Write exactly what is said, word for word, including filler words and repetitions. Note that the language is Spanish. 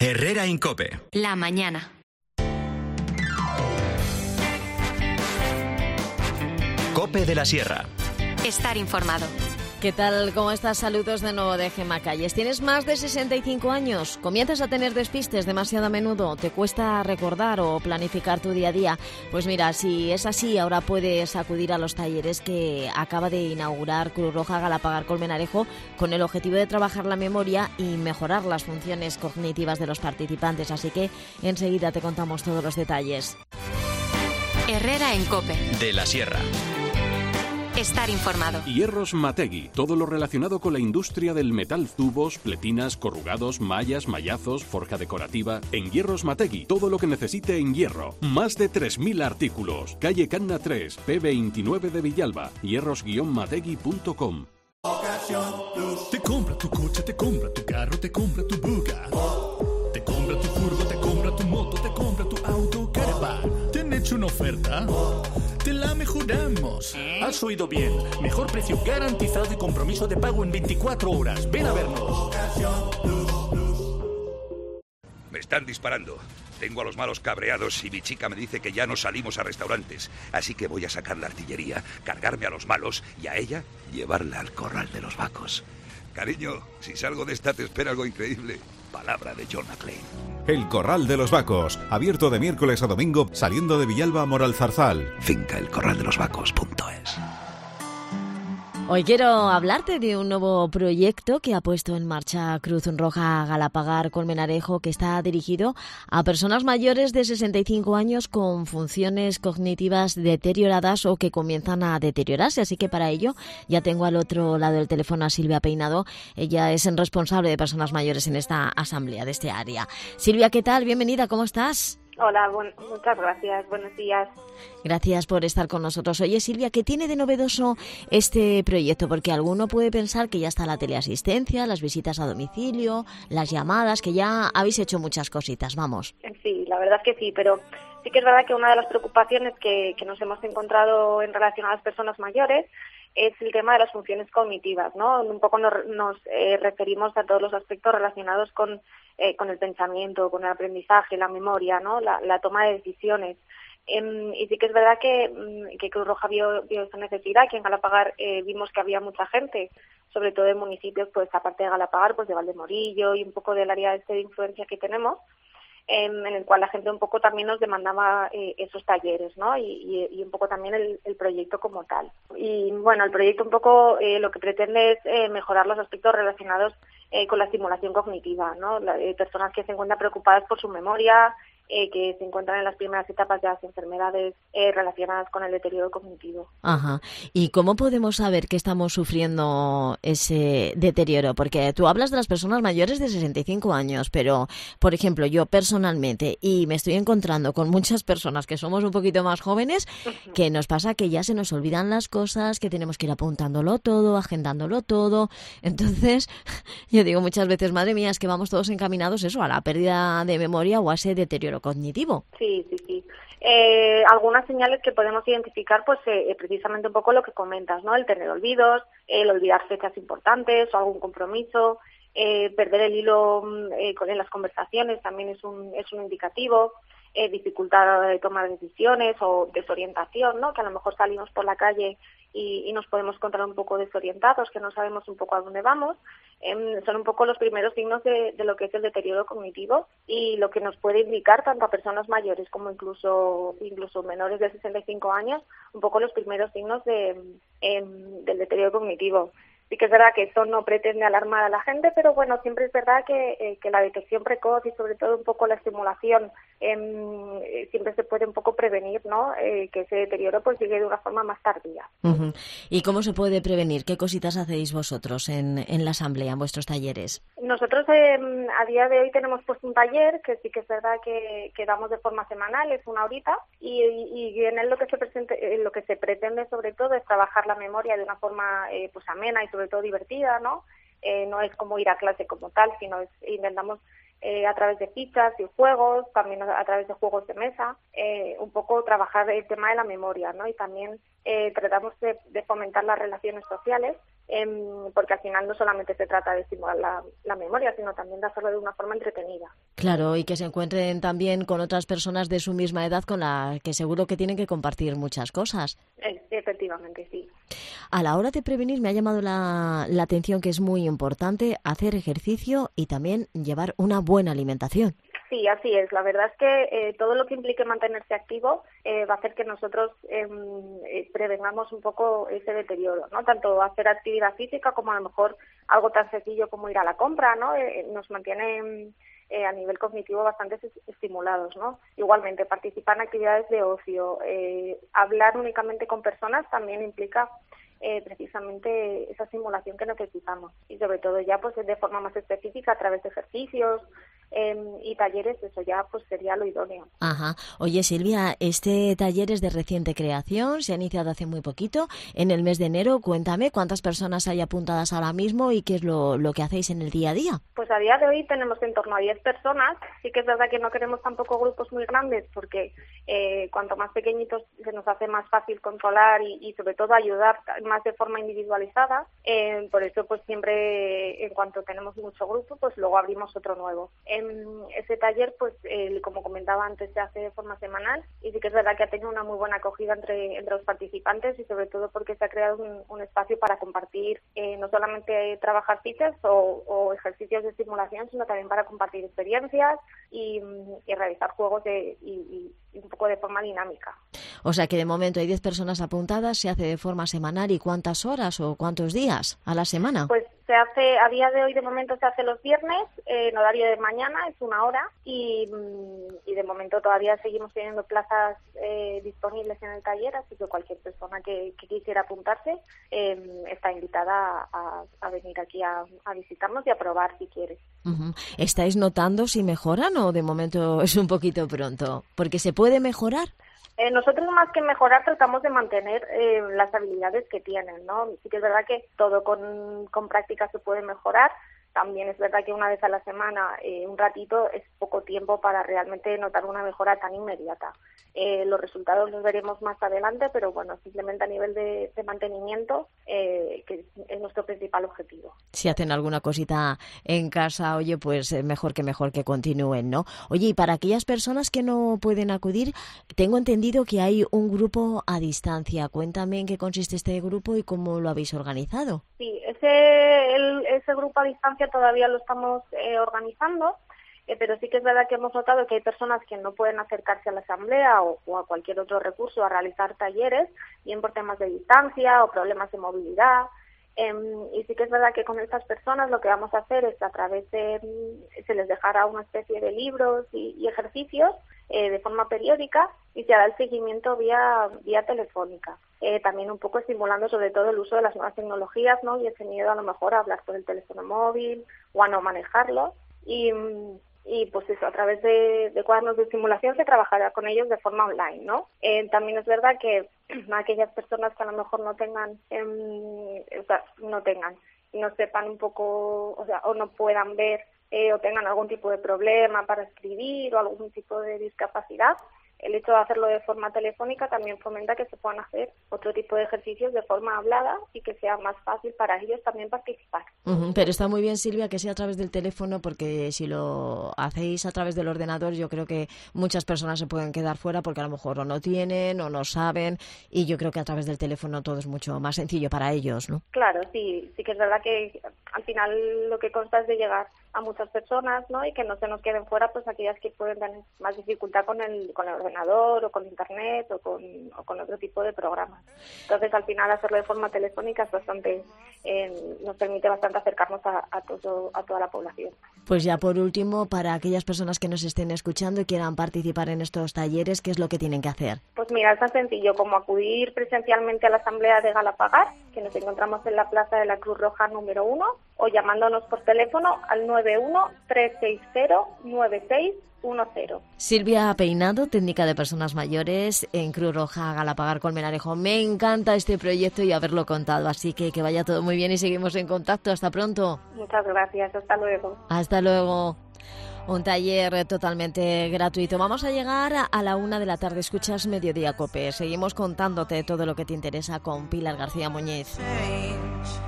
Herrera en COPE. La mañana. COPE de la Sierra. Estar informado. ¿Qué tal? ¿Cómo estás? Saludos de nuevo de Gemma Calles. ¿Tienes más de sesenta y cinco años? ¿Comienzas a tener despistes demasiado a menudo? ¿Te cuesta recordar o planificar tu día a día? Pues mira, si es así, ahora puedes acudir a los talleres que acaba de inaugurar Cruz Roja Galapagar Colmenarejo con el objetivo de trabajar la memoria y mejorar las funciones cognitivas de los participantes. Así que enseguida te contamos todos los detalles. Herrera en COPE. De la Sierra. Estar informado. Hierros Mategui. Todo lo relacionado con la industria del metal, tubos, pletinas, corrugados, mallas, mallazos, forja decorativa. En Hierros Mategui, todo lo que necesite en hierro. Más de tres mil artículos. Calle Canna tres, P veintinueve de Villalba. hierros guion mategui punto com. Te compra tu coche, te compra tu carro, te compra tu buga. Te compra tu furgo, te compra tu moto, te compra tu auto, caravan. ¿Te han hecho una oferta? Te la mejoramos. Has oído bien. Mejor precio garantizado y compromiso de pago en veinticuatro horas. Ven a vernos. Me están disparando. Tengo a los malos cabreados y mi chica me dice que ya no salimos a restaurantes. Así que voy a sacar la artillería, cargarme a los malos y a ella llevarla al corral de los vacos. Cariño, si salgo de esta te espera algo increíble. Palabra de John McClane. El Corral de los Vacos, abierto de miércoles a domingo, saliendo de Villalba a Moralzarzal. Finca el corral de los vacos punto es. Hoy quiero hablarte de un nuevo proyecto que ha puesto en marcha Cruz Roja Galapagar Colmenarejo, que está dirigido a personas mayores de sesenta y cinco años con funciones cognitivas deterioradas o que comienzan a deteriorarse. Así que para ello ya tengo al otro lado del teléfono a Silvia Peinado. Ella es responsable de personas mayores en esta asamblea de este área. Silvia, ¿qué tal? Bienvenida, ¿cómo estás? Hola, buen, muchas gracias. Buenos días. Gracias por estar con nosotros. Oye, Silvia, ¿qué tiene de novedoso este proyecto? Porque alguno puede pensar que ya está la teleasistencia, las visitas a domicilio, las llamadas, que ya habéis hecho muchas cositas, vamos. Sí, la verdad es que sí, pero sí que es verdad que una de las preocupaciones que, que nos hemos encontrado en relación a las personas mayores es el tema de las funciones cognitivas, ¿no? Un poco nos, nos eh, referimos a todos los aspectos relacionados con, eh, con el pensamiento, con el aprendizaje, la memoria, ¿no? La, la toma de decisiones. Eh, y sí que es verdad que, que Cruz Roja vio, vio esa necesidad, que en Galapagar eh, vimos que había mucha gente, sobre todo en municipios, pues aparte de Galapagar, pues de Valdemorillo y un poco del área este de influencia que tenemos, en el cual la gente un poco también nos demandaba eh, esos talleres, ¿no? Y, y, y un poco también el, el proyecto como tal. Y bueno, el proyecto un poco eh, lo que pretende es eh, mejorar los aspectos relacionados eh, con la estimulación cognitiva, ¿no? La, eh, personas que se encuentran preocupadas por su memoria, eh, que se encuentran en las primeras etapas de las enfermedades eh, relacionadas con el deterioro cognitivo. Ajá. ¿Y cómo podemos saber que estamos sufriendo ese deterioro? Porque tú hablas de las personas mayores de sesenta y cinco años, pero, por ejemplo, yo personalmente, y me estoy encontrando con muchas personas que somos un poquito más jóvenes, uh-huh. que nos pasa que ya se nos olvidan las cosas, que tenemos que ir apuntándolo todo, agendándolo todo. Entonces, yo digo muchas veces, madre mía, es que vamos todos encaminados eso, a la pérdida de memoria o a ese deterioro cognitivo. Sí, sí, sí. Eh, algunas señales que podemos identificar, pues eh, precisamente un poco lo que comentas, ¿no? El tener olvidos, el olvidar fechas importantes o algún compromiso, eh, perder el hilo eh, en las conversaciones también es un es un indicativo, eh, dificultad de tomar decisiones o desorientación, ¿no? Que a lo mejor salimos por la calle y, y nos podemos encontrar un poco desorientados, que no sabemos un poco a dónde vamos. Eh, son un poco los primeros signos de, de lo que es el deterioro cognitivo y lo que nos puede indicar tanto a personas mayores como incluso incluso menores de sesenta y cinco años, un poco los primeros signos de, eh, del deterioro cognitivo. Sí que es verdad que esto no pretende alarmar a la gente, pero bueno, siempre es verdad que, eh, que la detección precoz y sobre todo un poco la estimulación eh, siempre se puede un poco prevenir, ¿no? Eh, que ese deterioro pues llegue de una forma más tardía. Uh-huh. ¿Y cómo se puede prevenir? ¿Qué cositas hacéis vosotros en, en la asamblea, en vuestros talleres? Nosotros eh, a día de hoy tenemos pues un taller que sí que es verdad que, que damos de forma semanal, es una horita, y, y, y en él lo que se presente, eh, lo que se pretende sobre todo es trabajar la memoria de una forma eh, pues amena y sobre todo divertida, ¿no? Eh, no es como ir a clase como tal, sino es, intentamos eh, a través de fichas y juegos, también a, a través de juegos de mesa, eh, un poco trabajar el tema de la memoria, ¿no? Y también eh, tratamos de, de fomentar las relaciones sociales eh, porque al final no solamente se trata de estimular la, la memoria, sino también de hacerlo de una forma entretenida. Claro, y que se encuentren también con otras personas de su misma edad con las que seguro que tienen que compartir muchas cosas. Eh, efectivamente, sí. A la hora de prevenir me ha llamado la, la atención que es muy importante hacer ejercicio y también llevar una buena alimentación. Sí, así es. La verdad es que eh, todo lo que implique mantenerse activo eh, va a hacer que nosotros eh, eh, prevengamos un poco ese deterioro, ¿no? Tanto hacer actividad física como a lo mejor algo tan sencillo como ir a la compra, ¿no? Eh, nos mantiene eh, a nivel cognitivo bastante estimulados, ¿no? Igualmente, participar en actividades de ocio, eh, hablar únicamente con personas también implica Eh, precisamente esa estimulación que necesitamos y sobre todo ya pues de forma más específica a través de ejercicios eh, y talleres, eso ya pues sería lo idóneo. Ajá. Oye Silvia, este taller es de reciente creación, se ha iniciado hace muy poquito, en el mes de enero. Cuéntame cuántas personas hay apuntadas ahora mismo y qué es lo, lo que hacéis en el día a día. Pues a día de hoy tenemos en torno a diez personas. Sí que es verdad que no queremos tampoco grupos muy grandes porque eh, cuanto más pequeñitos se nos hace más fácil controlar y, y sobre todo ayudar más de forma individualizada. Eh, por eso pues siempre en cuanto tenemos mucho grupo pues luego abrimos otro nuevo. En ese taller pues eh, como comentaba antes se hace de forma semanal y sí que es verdad que ha tenido una muy buena acogida entre, entre los participantes y sobre todo porque se ha creado un, un espacio para compartir eh, no solamente trabajar fichas o, o ejercicios de estimulación sino también para compartir experiencias y, y realizar juegos de, y, y un poco de forma dinámica. O sea que de momento hay diez personas apuntadas, se hace de forma semanal. ¿Y cuántas horas o cuántos días a la semana? Pues se hace, a día de hoy de momento se hace los viernes, eh, en horario de mañana, es una hora y, y de momento todavía seguimos teniendo plazas eh, disponibles en el taller, así que cualquier persona que, que quisiera apuntarse eh, está invitada a, a venir aquí a, a visitarnos y a probar si quiere. Uh-huh. ¿Estáis notando si mejoran o de momento es un poquito pronto? Porque se puede mejorar. Eh, nosotros más que mejorar tratamos de mantener eh, las habilidades que tienen, ¿no? Sí que es verdad que todo con, con práctica se puede mejorar. También es verdad que una vez a la semana, eh, un ratito, es poco tiempo para realmente notar una mejora tan inmediata. Eh, los resultados los veremos más adelante, pero bueno, simplemente a nivel de, de mantenimiento, eh, que es nuestro principal objetivo. Si hacen alguna cosita en casa, oye, pues mejor que mejor que continúen, ¿no? Oye, y para aquellas personas que no pueden acudir, tengo entendido que hay un grupo a distancia. Cuéntame en qué consiste este grupo y cómo lo habéis organizado. Sí, ese, el, ese grupo a distancia todavía lo estamos eh, organizando. Eh, pero sí que es verdad que hemos notado que hay personas que no pueden acercarse a la asamblea o, o a cualquier otro recurso a realizar talleres, bien por temas de distancia o problemas de movilidad. Eh, y sí que es verdad que con estas personas lo que vamos a hacer es a través de, se les dejará una especie de libros y, y ejercicios eh, de forma periódica y se hará el seguimiento vía, vía telefónica. Eh, también un poco estimulando sobre todo el uso de las nuevas tecnologías, ¿no? Y ese miedo a lo mejor a hablar por el teléfono móvil o a no manejarlo. Y Y pues eso, a través de, de cuadernos de estimulación se trabajará con ellos de forma online, ¿no? Eh, también es verdad que aquellas personas que a lo mejor no tengan, eh, o sea, no tengan, no sepan un poco, o sea, o no puedan ver eh, o tengan algún tipo de problema para escribir o algún tipo de discapacidad, el hecho de hacerlo de forma telefónica también fomenta que se puedan hacer otro tipo de ejercicios de forma hablada y que sea más fácil para ellos también participar. Uh-huh, pero está muy bien, Silvia, que sea a través del teléfono, porque si lo hacéis a través del ordenador yo creo que muchas personas se pueden quedar fuera porque a lo mejor o no tienen o no saben, y yo creo que a través del teléfono todo es mucho más sencillo para ellos, ¿no? Claro, sí, sí que es verdad que al final lo que consta es de llegar a muchas personas, ¿no? Y que no se nos queden fuera pues aquellas que pueden tener más dificultad con el con el ordenador o con internet o con, o con otro tipo de programas. Entonces al final hacerlo de forma telefónica es bastante eh, nos permite bastante acercarnos a, a todo a toda la población. Pues ya por último, para aquellas personas que nos estén escuchando y quieran participar en estos talleres, ¿qué es lo que tienen que hacer? Pues mira, es tan sencillo como acudir presencialmente a la asamblea de Galapagar, que nos encontramos en la Plaza de la Cruz Roja número uno, o llamándonos por teléfono al nueve uno tres seis cero nueve seis uno cero. Silvia Peinado, técnica de personas mayores en Cruz Roja Galapagar Colmenarejo. Me encanta este proyecto y haberlo contado, así que que vaya todo muy bien y seguimos en contacto. Hasta pronto. Muchas gracias, hasta luego. Hasta luego. Un taller totalmente gratuito. Vamos a llegar a la una de la tarde. Escuchas Mediodía Cope. Seguimos contándote todo lo que te interesa con Pilar García Muñiz.